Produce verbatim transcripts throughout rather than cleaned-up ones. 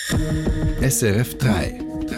S R F drei.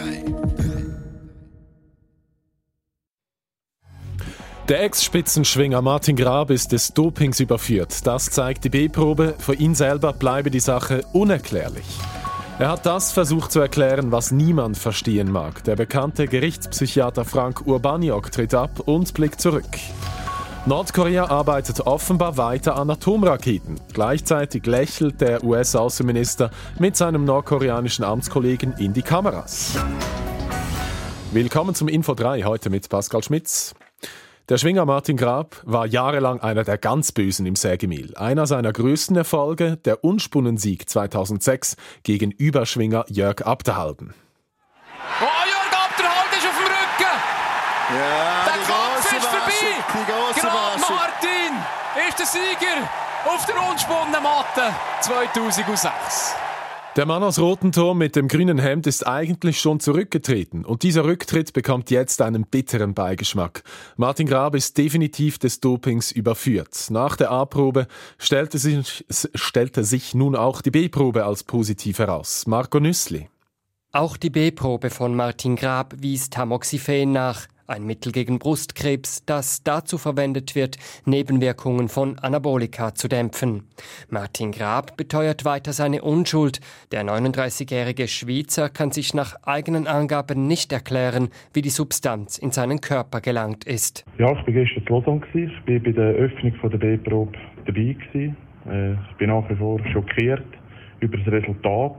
Der Ex-Spitzenschwinger Martin Grab ist des Dopings überführt. Das zeigt die B-Probe. Für ihn selber bleibe die Sache unerklärlich. Er hat das versucht zu erklären, was niemand verstehen mag. Der bekannte Gerichtspsychiater Frank Urbaniok tritt ab und blickt zurück. Nordkorea arbeitet offenbar weiter an Atomraketen. Gleichzeitig lächelt der U S-Außenminister mit seinem nordkoreanischen Amtskollegen in die Kameras. Willkommen zum Info drei, heute mit Pascal Schmitz. Der Schwinger Martin Grab war jahrelang einer der ganz Bösen im Sägemehl. Einer seiner größten Erfolge, der Unspunnensieg zweitausendsechs gegen Überschwinger Jörg Abderhalden. Oh, Jörg Abderhalden ist auf dem Rücken! Ja, der Kampf ist vorbei! Grab Martin ist der Sieger auf der unspunnenen Matte zweitausendsechs. Der Mann aus Rotenturm mit dem grünen Hemd ist eigentlich schon zurückgetreten und dieser Rücktritt bekommt jetzt einen bitteren Beigeschmack. Martin Grab ist definitiv des Dopings überführt. Nach der A-Probe stellte sich, stellte sich nun auch die B-Probe als positiv heraus. Marco Nüssli. Auch die B-Probe von Martin Grab wies Tamoxifen nach. Ein Mittel gegen Brustkrebs, das dazu verwendet wird, Nebenwirkungen von Anabolika zu dämpfen. Martin Grab beteuert weiter seine Unschuld. Der neununddreißigjährige Schweizer kann sich nach eigenen Angaben nicht erklären, wie die Substanz in seinen Körper gelangt ist. Ja, ich war gestern in Lausanne. Ich war bei der Öffnung der B-Probe dabei. Ich bin nach wie vor schockiert über das Resultat.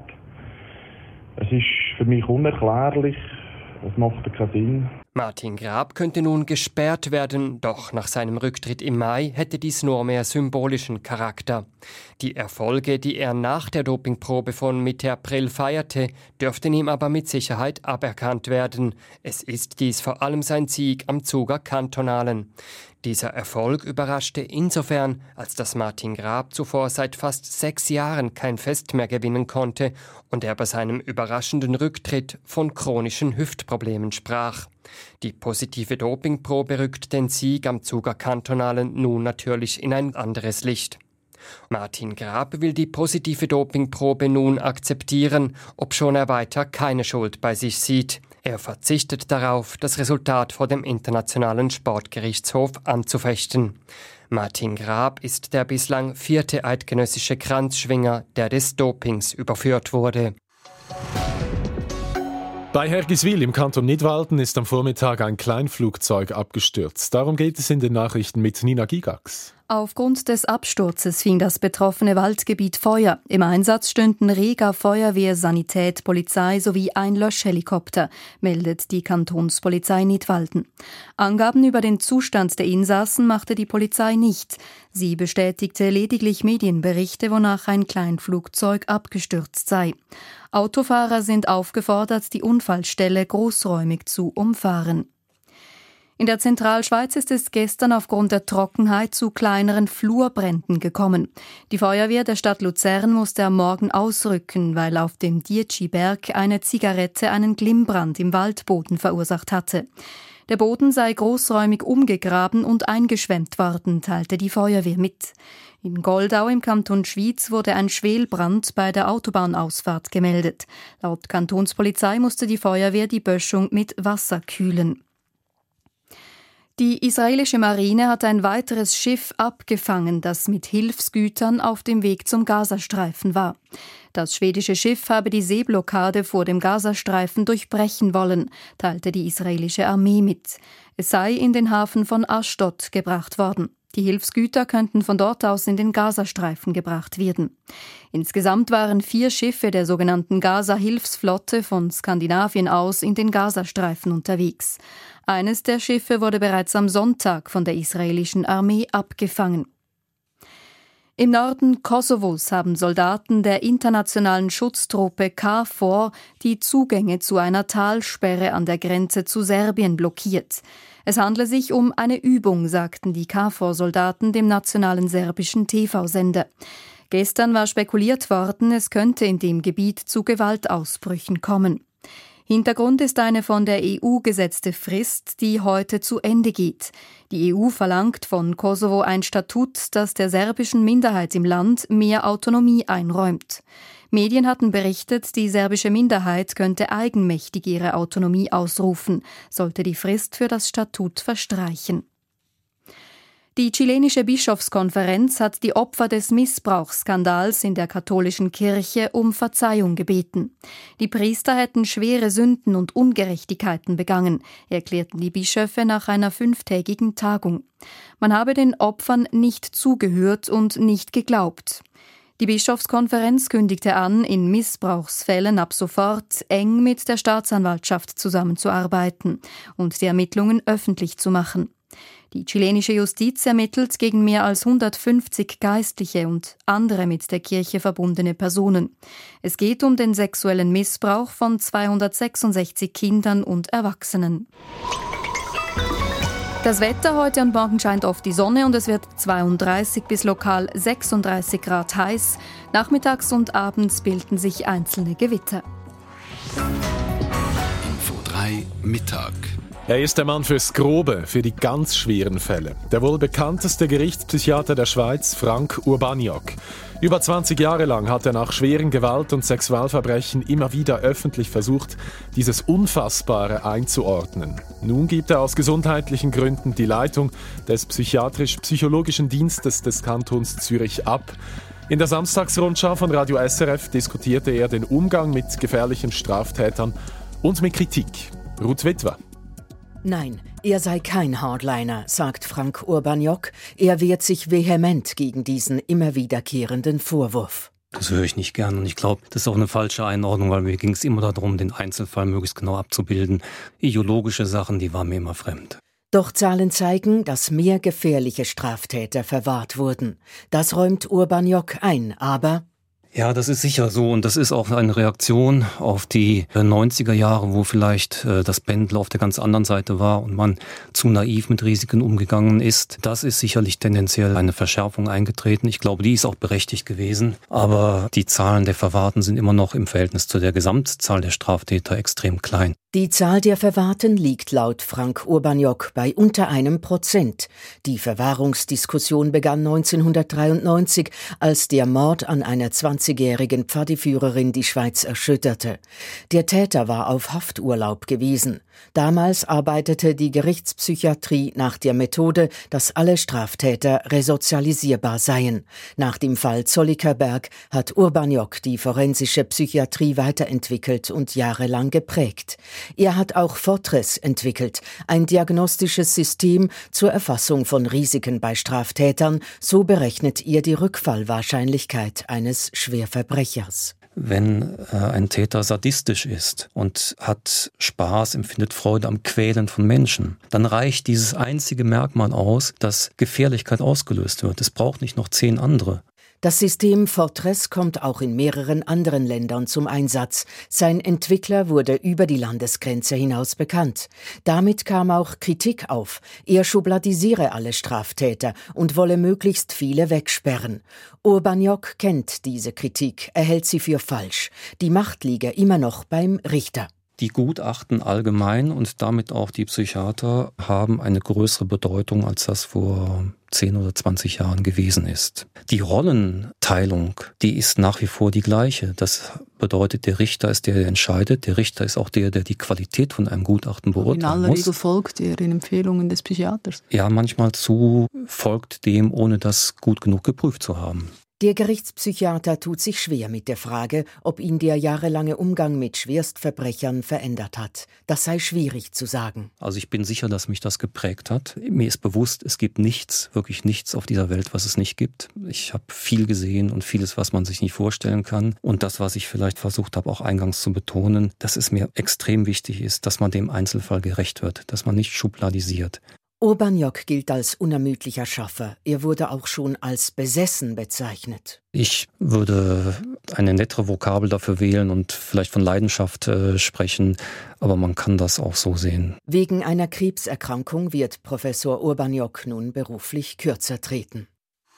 Es ist für mich unerklärlich. Es macht keinen Sinn. Martin Grab könnte nun gesperrt werden, doch nach seinem Rücktritt im Mai hätte dies nur mehr symbolischen Charakter. Die Erfolge, die er nach der Dopingprobe von Mitte April feierte, dürften ihm aber mit Sicherheit aberkannt werden. Es ist dies vor allem sein Sieg am Zuger Kantonalen. Dieser Erfolg überraschte insofern, als dass Martin Grab zuvor seit fast sechs Jahren kein Fest mehr gewinnen konnte und er bei seinem überraschenden Rücktritt von chronischen Hüftproblemen sprach. Die positive Dopingprobe rückt den Sieg am Zuger Kantonalen nun natürlich in ein anderes Licht. Martin Grab will die positive Dopingprobe nun akzeptieren, obschon er weiter keine Schuld bei sich sieht. Er verzichtet darauf, das Resultat vor dem Internationalen Sportgerichtshof anzufechten. Martin Grab ist der bislang vierte eidgenössische Kranzschwinger, der des Dopings überführt wurde. Bei Hergiswil im Kanton Nidwalden ist am Vormittag ein Kleinflugzeug abgestürzt. Darum geht es in den Nachrichten mit Nina Gigax. Aufgrund des Absturzes fing das betroffene Waldgebiet Feuer. Im Einsatz stünden Rega, Feuerwehr, Sanität, Polizei sowie ein Löschhelikopter, meldet die Kantonspolizei Nidwalden. Angaben über den Zustand der Insassen machte die Polizei nicht. Sie bestätigte lediglich Medienberichte, wonach ein Kleinflugzeug abgestürzt sei. Autofahrer sind aufgefordert, die Unfallstelle großräumig zu umfahren. In der Zentralschweiz ist es gestern aufgrund der Trockenheit zu kleineren Flurbränden gekommen. Die Feuerwehr der Stadt Luzern musste am Morgen ausrücken, weil auf dem Dietschi-Berg eine Zigarette einen Glimmbrand im Waldboden verursacht hatte. Der Boden sei großräumig umgegraben und eingeschwemmt worden, teilte die Feuerwehr mit. In Goldau im Kanton Schwyz wurde ein Schwelbrand bei der Autobahnausfahrt gemeldet. Laut Kantonspolizei musste die Feuerwehr die Böschung mit Wasser kühlen. Die israelische Marine hat ein weiteres Schiff abgefangen, das mit Hilfsgütern auf dem Weg zum Gazastreifen war. Das schwedische Schiff habe die Seeblockade vor dem Gazastreifen durchbrechen wollen, teilte die israelische Armee mit. Es sei in den Hafen von Aschdod gebracht worden. Die Hilfsgüter könnten von dort aus in den Gazastreifen gebracht werden. Insgesamt waren vier Schiffe der sogenannten Gaza-Hilfsflotte von Skandinavien aus in den Gazastreifen unterwegs. Eines der Schiffe wurde bereits am Sonntag von der israelischen Armee abgefangen. Im Norden Kosovos haben Soldaten der internationalen Schutztruppe K F O R die Zugänge zu einer Talsperre an der Grenze zu Serbien blockiert. Es handle sich um eine Übung, sagten die K F O R-Soldaten dem nationalen serbischen T V-Sender. Gestern war spekuliert worden, es könnte in dem Gebiet zu Gewaltausbrüchen kommen. Hintergrund ist eine von der E U gesetzte Frist, die heute zu Ende geht. Die E U verlangt von Kosovo ein Statut, das der serbischen Minderheit im Land mehr Autonomie einräumt. Medien hatten berichtet, die serbische Minderheit könnte eigenmächtig ihre Autonomie ausrufen, sollte die Frist für das Statut verstreichen. Die chilenische Bischofskonferenz hat die Opfer des Missbrauchsskandals in der katholischen Kirche um Verzeihung gebeten. Die Priester hätten schwere Sünden und Ungerechtigkeiten begangen, erklärten die Bischöfe nach einer fünftägigen Tagung. Man habe den Opfern nicht zugehört und nicht geglaubt. Die Bischofskonferenz kündigte an, in Missbrauchsfällen ab sofort eng mit der Staatsanwaltschaft zusammenzuarbeiten und die Ermittlungen öffentlich zu machen. Die chilenische Justiz ermittelt gegen mehr als hundertfünfzig Geistliche und andere mit der Kirche verbundene Personen. Es geht um den sexuellen Missbrauch von zweihundertsechsundsechzig Kindern und Erwachsenen. Das Wetter: heute und morgen scheint oft die Sonne und es wird zweiunddreißig bis lokal sechsunddreißig Grad heiß. Nachmittags und abends bilden sich einzelne Gewitter. Info drei Mittag. Er ist der Mann fürs Grobe, für die ganz schweren Fälle. Der wohl bekannteste Gerichtspsychiater der Schweiz, Frank Urbaniak. Über zwanzig Jahre lang hat er nach schweren Gewalt- und Sexualverbrechen immer wieder öffentlich versucht, dieses Unfassbare einzuordnen. Nun gibt er aus gesundheitlichen Gründen die Leitung des psychiatrisch-psychologischen Dienstes des Kantons Zürich ab. In der Samstagsrundschau von Radio S R F diskutierte er den Umgang mit gefährlichen Straftätern und mit Kritik. Ruth Witwer. Nein, er sei kein Hardliner, sagt Frank Urbaniak. Er wehrt sich vehement gegen diesen immer wiederkehrenden Vorwurf. Das höre ich nicht gern und ich glaube, das ist auch eine falsche Einordnung, weil mir ging es immer darum, den Einzelfall möglichst genau abzubilden. Ideologische Sachen, die waren mir immer fremd. Doch Zahlen zeigen, dass mehr gefährliche Straftäter verwahrt wurden. Das räumt Urbaniak ein, aber... Ja, das ist sicher so und das ist auch eine Reaktion auf die neunziger Jahre, wo vielleicht äh, das Pendel auf der ganz anderen Seite war und man zu naiv mit Risiken umgegangen ist. Das ist sicherlich tendenziell eine Verschärfung eingetreten. Ich glaube, die ist auch berechtigt gewesen. Aber die Zahlen der Verwahrten sind immer noch im Verhältnis zu der Gesamtzahl der Straftäter extrem klein. Die Zahl der Verwahrten liegt laut Frank Urbaniak bei unter einem Prozent. Die Verwahrungsdiskussion begann neunzehnhundertdreiundneunzig, als der Mord an einer zwanzigjährigen Pfadiführerin die Schweiz erschütterte. Der Täter war auf Hafturlaub gewesen. Damals arbeitete die Gerichtspsychiatrie nach der Methode, dass alle Straftäter resozialisierbar seien. Nach dem Fall Zollikerberg hat Urbaniak die forensische Psychiatrie weiterentwickelt und jahrelang geprägt. Er hat auch Fortress entwickelt, ein diagnostisches System zur Erfassung von Risiken bei Straftätern. So berechnet er die Rückfallwahrscheinlichkeit eines Schwerverbrechers. Wenn äh, ein Täter sadistisch ist und hat Spaß, empfindet Freude am Quälen von Menschen, dann reicht dieses einzige Merkmal aus, dass Gefährlichkeit ausgelöst wird. Es braucht nicht noch zehn andere. Das System Fortress kommt auch in mehreren anderen Ländern zum Einsatz. Sein Entwickler wurde über die Landesgrenze hinaus bekannt. Damit kam auch Kritik auf. Er schubladisiere alle Straftäter und wolle möglichst viele wegsperren. Urbaniak kennt diese Kritik, er hält sie für falsch. Die Macht liege immer noch beim Richter. Die Gutachten allgemein und damit auch die Psychiater haben eine größere Bedeutung, als das vor zehn oder zwanzig Jahren gewesen ist. Die Rollenteilung, die ist nach wie vor die gleiche. Das bedeutet, der Richter ist der, der entscheidet. Der Richter ist auch der, der die Qualität von einem Gutachten beurteilen muss. In aller Regel folgt er den Empfehlungen des Psychiaters. Ja, manchmal zu folgt dem, ohne das gut genug geprüft zu haben. Der Gerichtspsychiater tut sich schwer mit der Frage, ob ihn der jahrelange Umgang mit Schwerstverbrechern verändert hat. Das sei schwierig zu sagen. Also ich bin sicher, dass mich das geprägt hat. Mir ist bewusst, es gibt nichts, wirklich nichts auf dieser Welt, was es nicht gibt. Ich habe viel gesehen und vieles, was man sich nicht vorstellen kann. Und das, was ich vielleicht versucht habe, auch eingangs zu betonen, dass es mir extrem wichtig ist, dass man dem Einzelfall gerecht wird, dass man nicht schubladisiert. Urbaniak gilt als unermüdlicher Schaffer. Er wurde auch schon als besessen bezeichnet. Ich würde eine nettere Vokabel dafür wählen und vielleicht von Leidenschaft äh, sprechen, aber man kann das auch so sehen. Wegen einer Krebserkrankung wird Professor Urbaniak nun beruflich kürzer treten.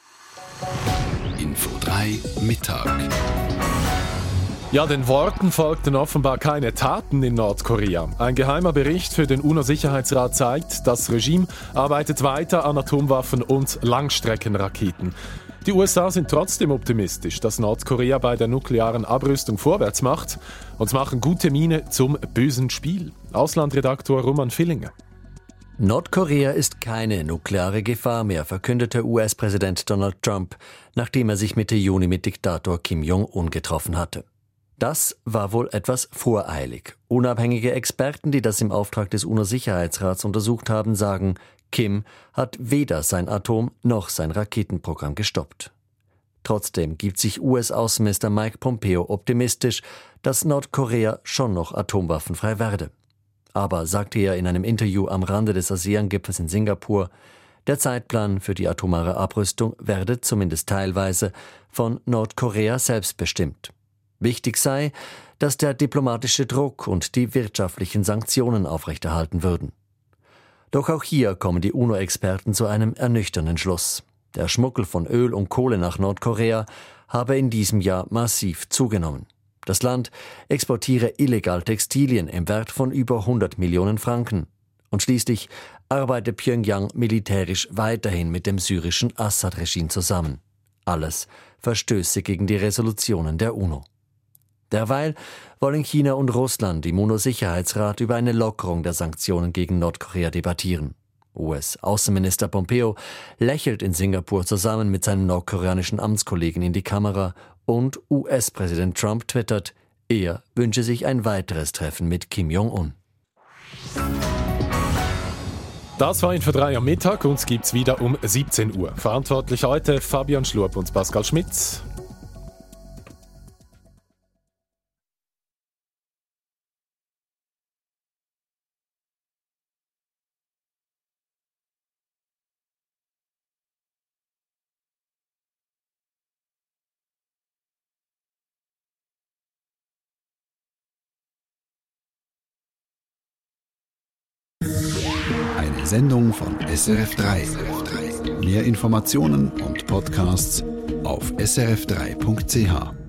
Info drei Mittag. Ja, den Worten folgten offenbar keine Taten in Nordkorea. Ein geheimer Bericht für den UNO-Sicherheitsrat zeigt, das Regime arbeitet weiter an Atomwaffen und Langstreckenraketen. Die U S A sind trotzdem optimistisch, dass Nordkorea bei der nuklearen Abrüstung vorwärts macht und machen gute Miene zum bösen Spiel. Auslandredaktor Roman Villinger. Nordkorea ist keine nukleare Gefahr mehr, verkündete U S-Präsident Donald Trump, nachdem er sich Mitte Juni mit Diktator Kim Jong-un getroffen hatte. Das war wohl etwas voreilig. Unabhängige Experten, die das im Auftrag des UNO-Sicherheitsrats untersucht haben, sagen, Kim hat weder sein Atom- noch sein Raketenprogramm gestoppt. Trotzdem gibt sich U S-Außenminister Mike Pompeo optimistisch, dass Nordkorea schon noch atomwaffenfrei werde. Aber, sagte er in einem Interview am Rande des ASEAN-Gipfels in Singapur, der Zeitplan für die atomare Abrüstung werde zumindest teilweise von Nordkorea selbst bestimmt. Wichtig sei, dass der diplomatische Druck und die wirtschaftlichen Sanktionen aufrechterhalten würden. Doch auch hier kommen die UNO-Experten zu einem ernüchternden Schluss. Der Schmuggel von Öl und Kohle nach Nordkorea habe in diesem Jahr massiv zugenommen. Das Land exportiere illegal Textilien im Wert von über hundert Millionen Franken. Und schließlich arbeite Pyongyang militärisch weiterhin mit dem syrischen Assad-Regime zusammen. Alles Verstöße gegen die Resolutionen der UNO. Derweil wollen China und Russland im UNO-Sicherheitsrat über eine Lockerung der Sanktionen gegen Nordkorea debattieren. U S-Außenminister Pompeo lächelt in Singapur zusammen mit seinem nordkoreanischen Amtskollegen in die Kamera und U S-Präsident Trump twittert, er wünsche sich ein weiteres Treffen mit Kim Jong-un. Das war Info drei am Mittag, uns gibt's wieder um siebzehn Uhr. Verantwortlich heute Fabian Schlurp und Pascal Schmitz. Eine Sendung von S R F drei. Mehr Informationen und Podcasts auf s r f drei punkt c h.